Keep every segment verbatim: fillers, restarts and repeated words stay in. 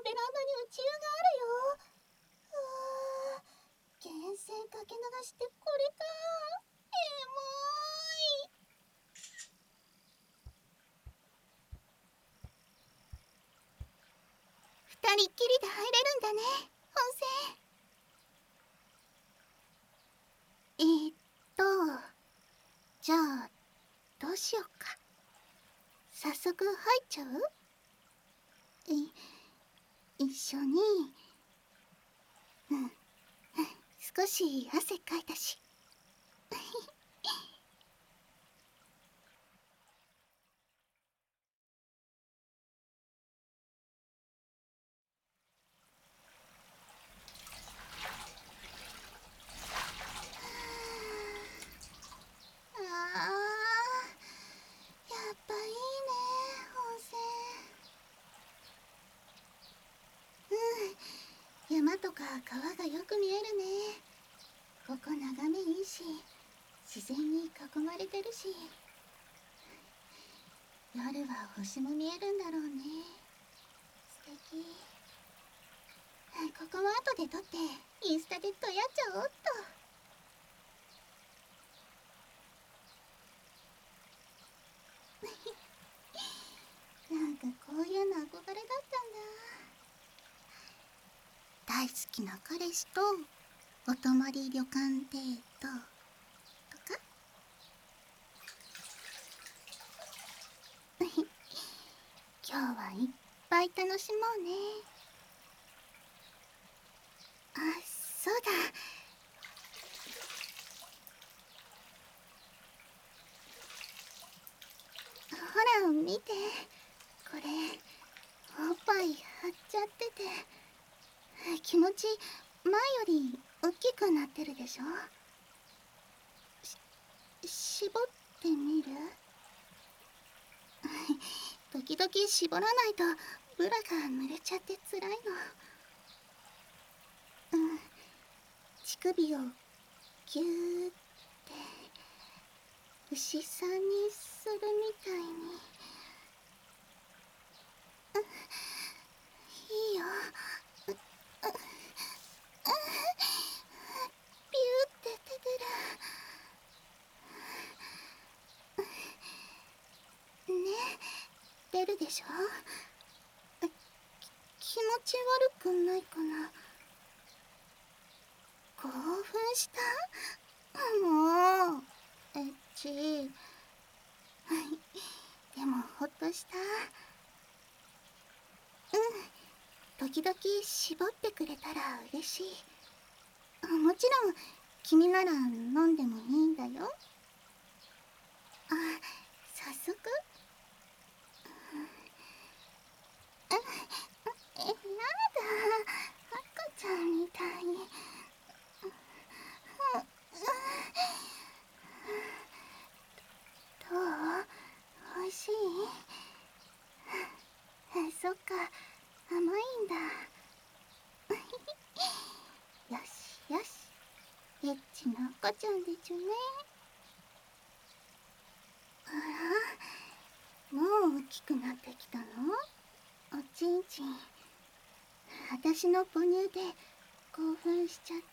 ベランダに宇宙があるよ。うわー、源泉かけ流してこれか。エモい。二人っきりで入れるんだね、温泉。えー、っとじゃあどうしよっか。早速入っちゃう？い一緒に。うん、少し汗かいたし。あー、やっぱいいね、温泉。うん、山とか川がよく見えるね。ここ眺めいいし、自然に囲まれてるし、夜は星も見えるんだろうね。素敵。ここも後で撮ってインスタでとやっちゃおうっと。なんかこういうの憧れだったんだ。大好きな彼氏とお泊まり旅館デートとか。今日はいっぱい楽しもうね。あ、そうだ。ほら見て、これおっぱい張っちゃってて、気持ち前より大きくなってるでしょ。し絞ってみる？時々絞らないとブラが濡れちゃってつらいの。うん、乳首をギューって牛さんにするみたいに。いいよ。ピューって出てる。ね、出るでしょ。気持ち悪くないかな。興奮した？もうエッチ。でもほっとした。うん、時々絞ってくれたら嬉しい。もちろん君なら飲んでもいいんだよ。あ、早速？え、やだ、赤ちゃんみたい。どう？おいしい？そっか、甘いんだ。よしよし、エッチな赤ちゃんでちゅね。あら、もう大きくなってきたの？おちんちん。私の母乳で興奮しちゃった？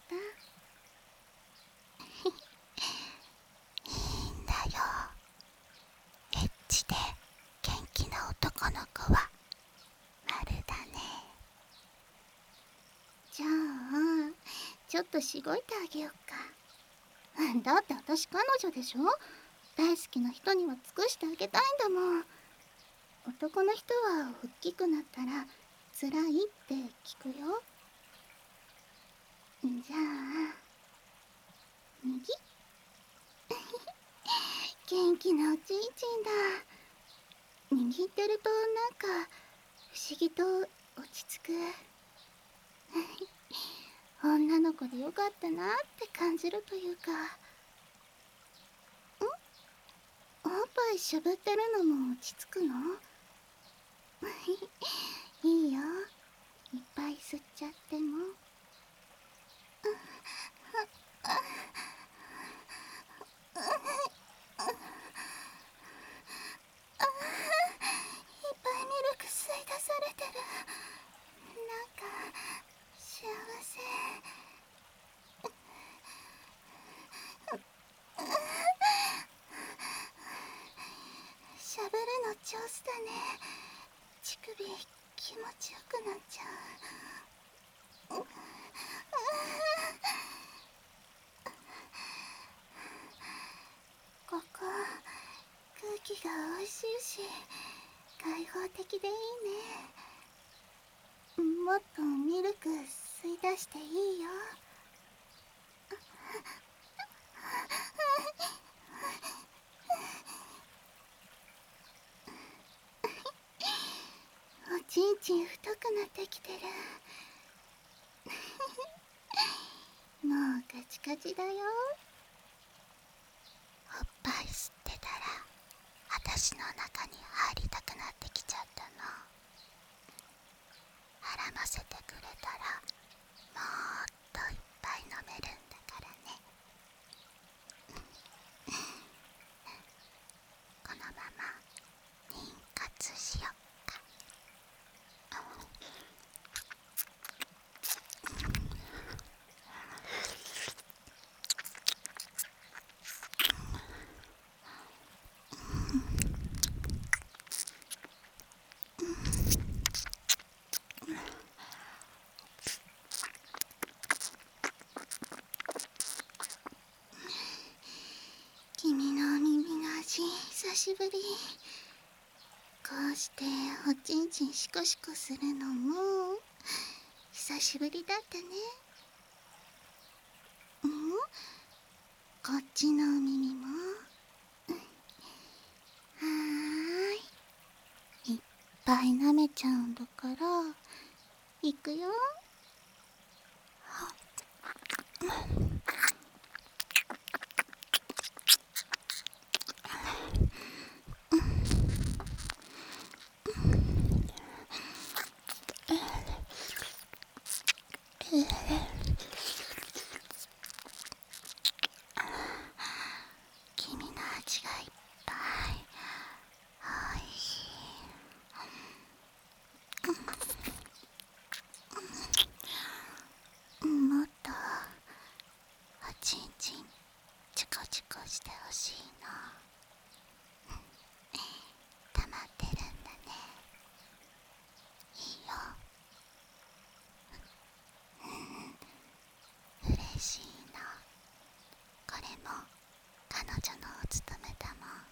いいんだよ、エッチで元気な男の子は丸だね。じゃあちょっとしごいてあげよっか。だって私彼女でしょ。大好きな人には尽くしてあげたいんだもん。男の人は大きくなったら辛いって聞くよ。じゃあ右。元気なおちんちんだ。握ってるとなんか不思議と落ち着く。女の子でよかったなって感じるというか。ん？おっぱいしゃぶってるのも落ち着くの？いいよ、いっぱい吸っちゃっても。いっぱいミルク吸い出されてる。 上手だね。乳首気持ちよくなっちゃう。うここ空気が美味しいし開放的でいいね。もっとミルク吸い出していいよ。おちんちん太くなってきてる。もうカチカチだよ。おっぱい吸ってたら私の中に入りたくなってきちゃったの。絡ませてくれたらもっといっぱい飲めるんだからね。このまま妊活しよっか。君のお耳の味久しぶり。こうしておちんちんシコシコするのも久しぶりだったね。ん？こっちのお耳も。はーい、いっぱい舐めちゃうんだからいくよ。君の味がいっぱいおいしい。もっとおちんちんチコチコしてほしいの。溜まってるんだね。いいよ。うん、嬉しいの。これも彼女のお務めだもん。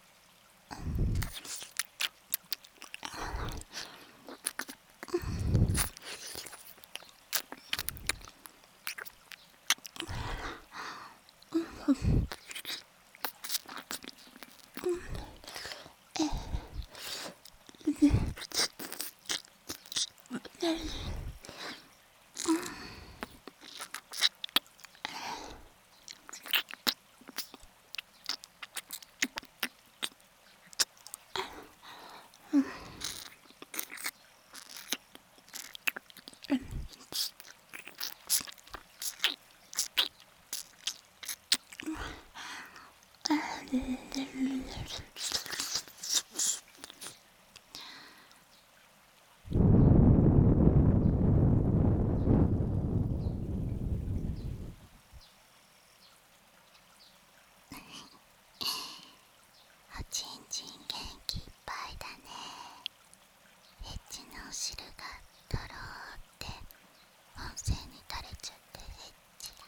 おちんちん元気いっぱいだね。エッチなお汁がとろーって温泉に垂れちゃってエッチだ。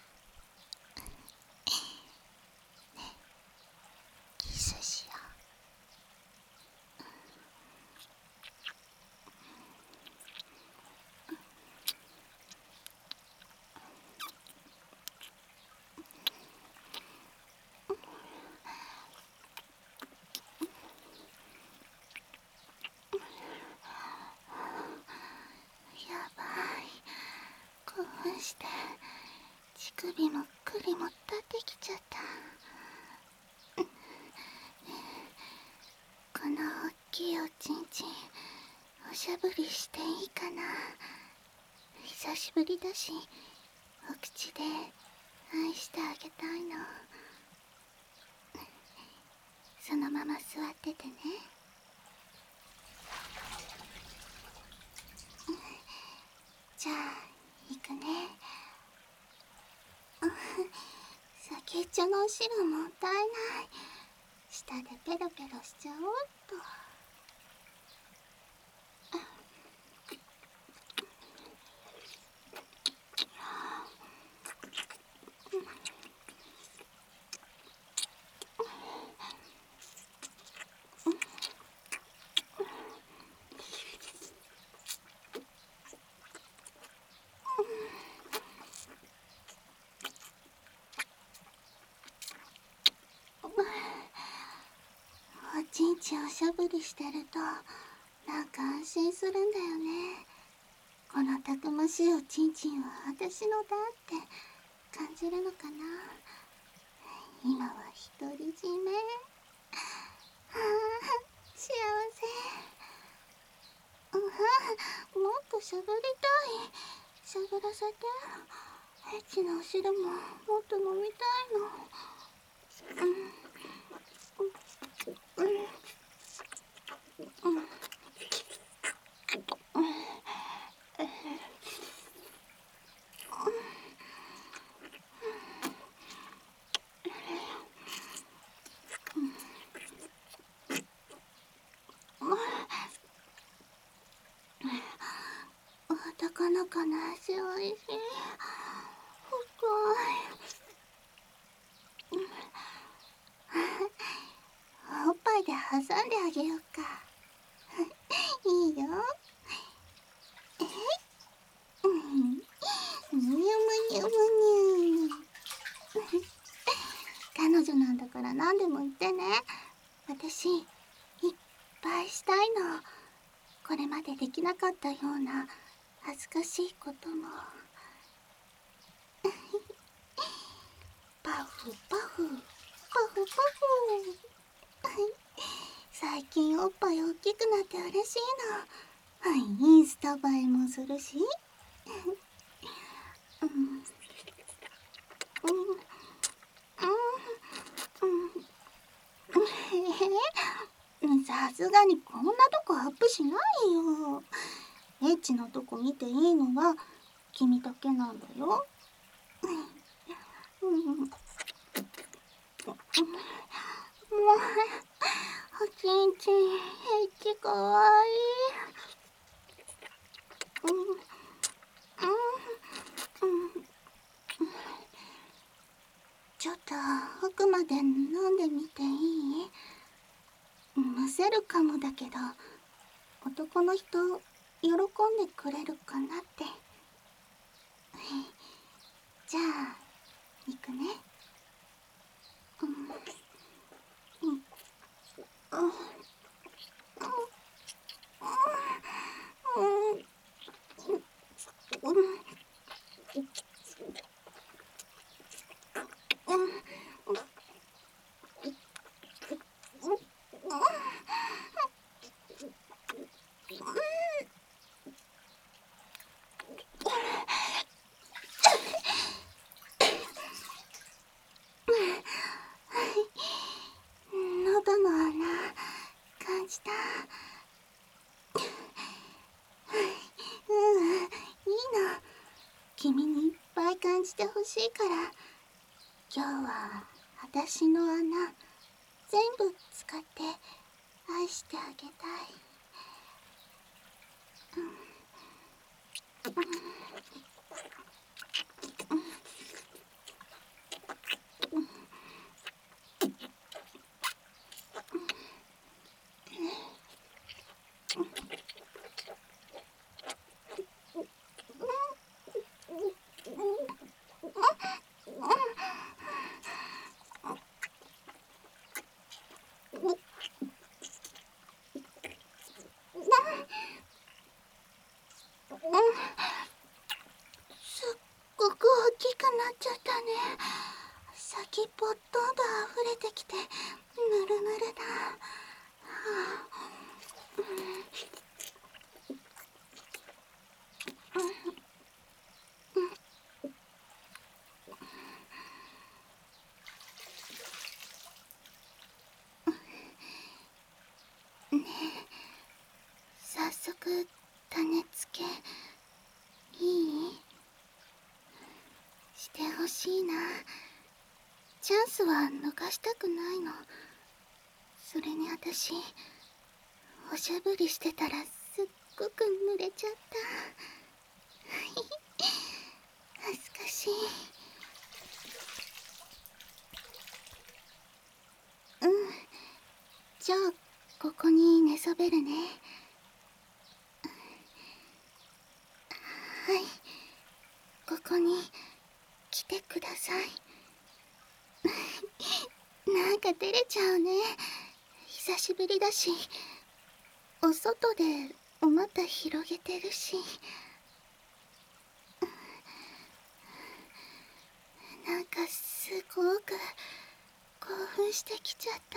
ね、キスしよう。やばい、興奮して乳首も栗も立ってきちゃった。この大きいおちんちんおしゃぶりしていいかな。久しぶりだしお口で愛してあげたいの。そのまま座っててね。じゃあ行くね。先っちょのお汁もったいない。下でペロペロしちゃおうっと。 ちんちんおしゃぶりしてるとなんか安心するんだよね。このたくましいおちんちんは私のだって感じるのかな。今は独り占め。はあ、幸せ。うん、もっとしゃぶりたい。しゃぶらせて。エッチなお汁ももっと飲みたいの。うんうんうんうん男の子の足おいしい。深い。おっぱいで挟んであげようか。いいよ。えい、うん、むにゅむにゅむにゅ。彼女なんだから何でも言ってね。私いっぱいしたいの。これまでできなかったような恥ずかしいことも。パフパフパフパフ。最近おっぱい大きくなって嬉しいの。はい、インスタ映えもするし。うんうんうん、さすがにこんなとこアップしないよ。エッチなとこ見ていいのは君だけなんだよ。うん、もうおちんちんエッチかわいい。うんうんうん、ちょっと奥まで飲んでみていい？むせるかもだけど男の人喜んでくれるかなって。じゃあ行くね。うんうんうんうんうん喉の穴感じた。うん、いいの。君にいっぱい感じてほしいから。今日は私の穴全部使って愛してあげたい。すっごく大きくなっちゃったね。先っぽどんどん溢れてきてぬるぬるだ。はあ、ねえ、早速種付けいい？してほしいな。チャンスは逃したくないの。それに私おしゃぶりしてたらすっごく濡れちゃった。恥ずかしい。うん、じゃあここに寝そべるね。はい、ここに来てください。なんか照れちゃうね。 久しぶりだし、お外でお股広げてるし、なんかすごく興奮してきちゃった。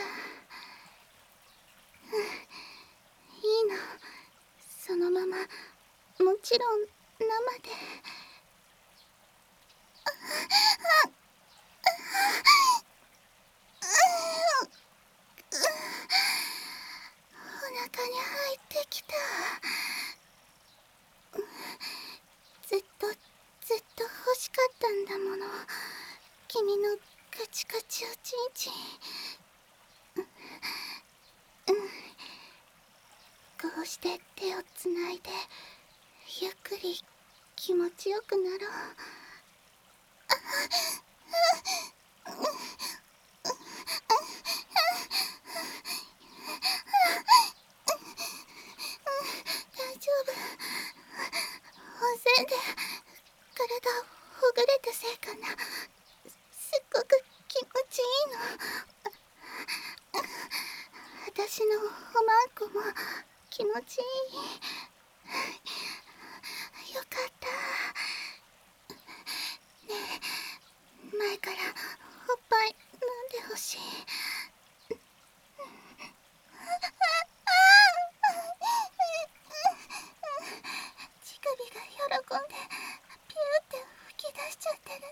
いいの、そのまま、もちろん生で。お腹に入ってきた。ずっとずっと欲しかったんだもの、君のカチカチおちんちん。こうして手をつないでゆっくり気持ちよくなろう。大丈夫。温泉で体ほぐれたせいかな。すっごく気持ちいいの。私のおまんこも気持ちいい。よかった。ねえ、前からおっぱい飲んでほしい。乳首が喜んでピューって吹き出しちゃってるね。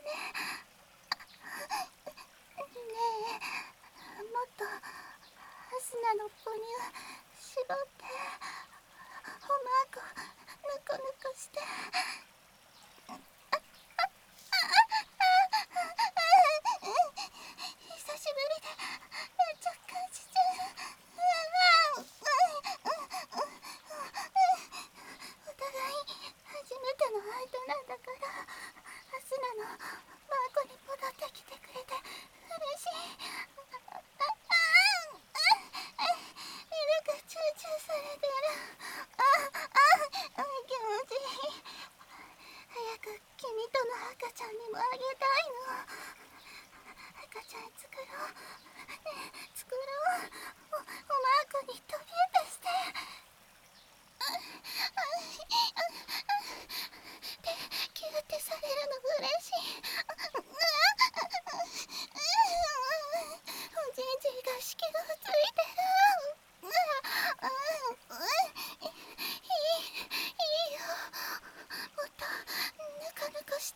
ねえ、もっとアスナの母乳絞っておまんこぬこぬこして。久しぶりで若干しちゃう。お互い初めての相手なんだから、アスナのマーコに戻ってきてくれて嬉しい。ミルクチューチューされてる。ああ、気持ちいい。早く君との赤ちゃんにもあげたいの。赤ちゃん作ろう。ねえ、作ろう。お、おまーこに飛び出して。で、キューってされるの嬉しい。おじいじが子宮をついてる。いい、いいよ。もっとぬかぬかして。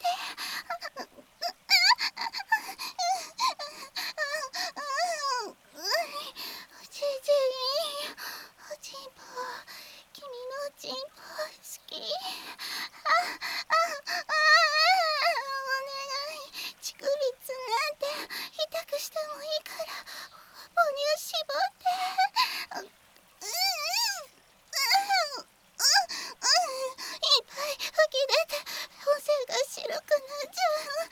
おじいじいいよ。おちんぽ、君のおちんぽ好き。あ、あ、あ、お願い。乳首つなんて痛くしてもいいから母乳絞って。うんうんうんうん、いっぱい吹き出て温泉が白くなっちゃう。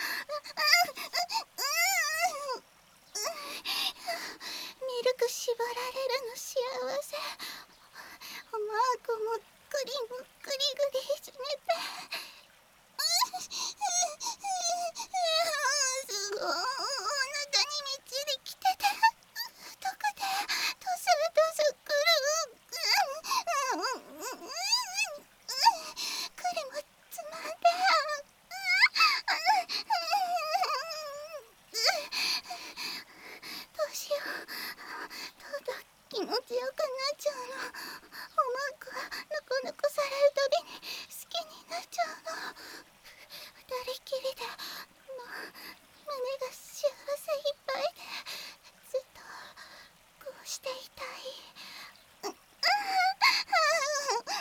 ミルク絞られるの幸せ。おまんこもグリもグリグリひしめて。すごい、お腹にみっちりきてて太くてドスドスくる。クリもつまんで。どうしよう。とうとう気持ちよくなっちゃうの。おまんこがぬこぬこされるたびに好きになっちゃうの。二人きりでもう胸が幸せいっぱいで、ずっとこうしていたい。うん、ああ、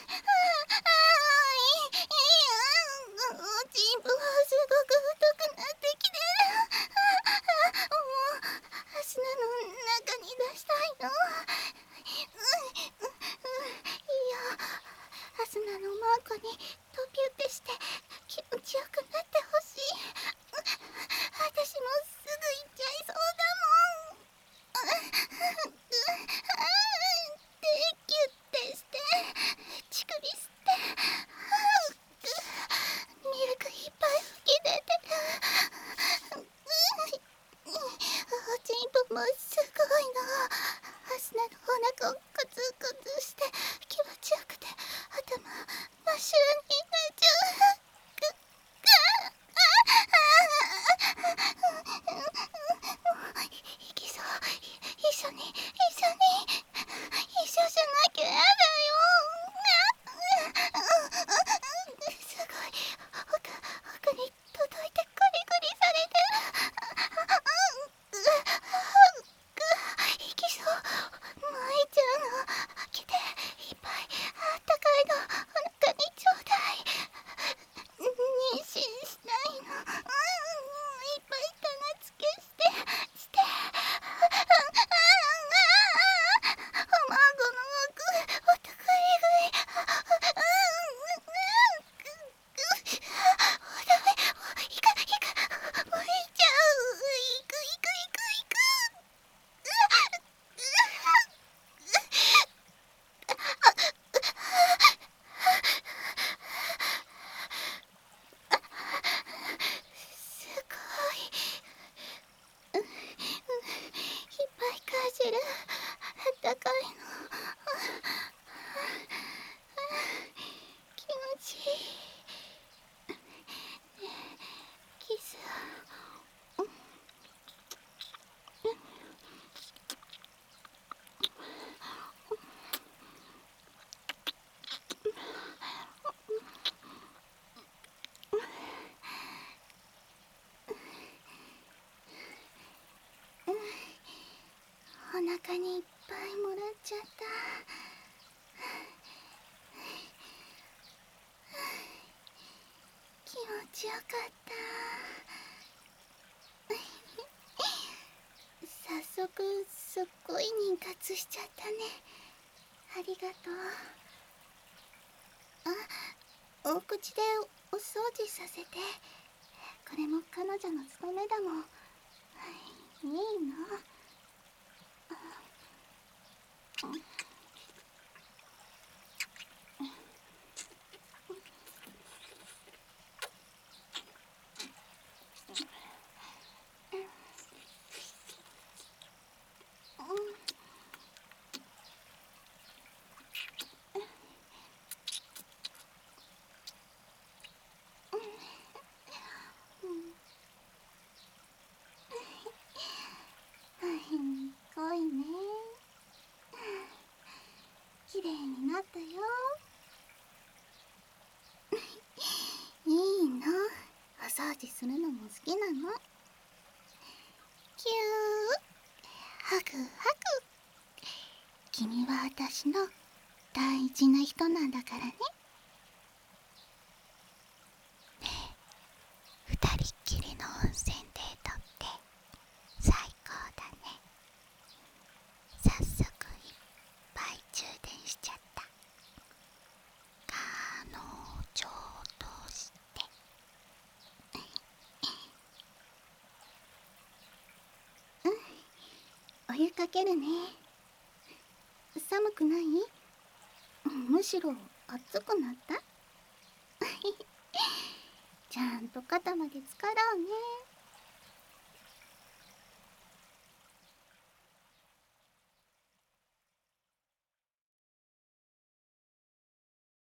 いい、いい、おちんぽがすごく太くなってきてる。もうアスナの中に出したいの。うん、うん、うん、いいよ。アスナのマーコにトピュってして気持ちよくなってほしい。私もすぐ行っちゃいそうだもん。で、キュッてして乳首吸って。ミルクいっぱい吹き出てる。おちんぽもすごいの。アすねのお腹をコツコツして気持ちよくて頭真っ白になっちゃう。行きそう。一緒に一緒に一緒じゃなきゃやだよ。すごい奥奥に届いてグリグリされて行きそう。舞ちゃんの来ていっぱいあったかいのお腹にちょうだい。妊娠したいの。いっぱい種付けしてしてお孫の奥おとくりぐい。ダメ、いくいくもういっちゃう。いくいくいくいく。すごい。いっぱいかじる。あったかいの。気持ちいい。キス。お腹にいっぱいもらっちゃった。気持ちよかった。早速すっごい妊活しちゃったね。ありがとう。あ、お口でお掃除させて。これも彼女の務めだもん。いいの。濃いね。綺麗になったよ。いいの。お掃除するのも好きなの。キュー。ハグハグ。君は私の大事な人なんだからね。ねえ、二人っきりの温泉デートって最高だね。早速いっぱい充電しちゃった。彼女としてうん、お湯かけるね。寒くない？むしろ暑くなったちゃんと肩まで浸かろうね。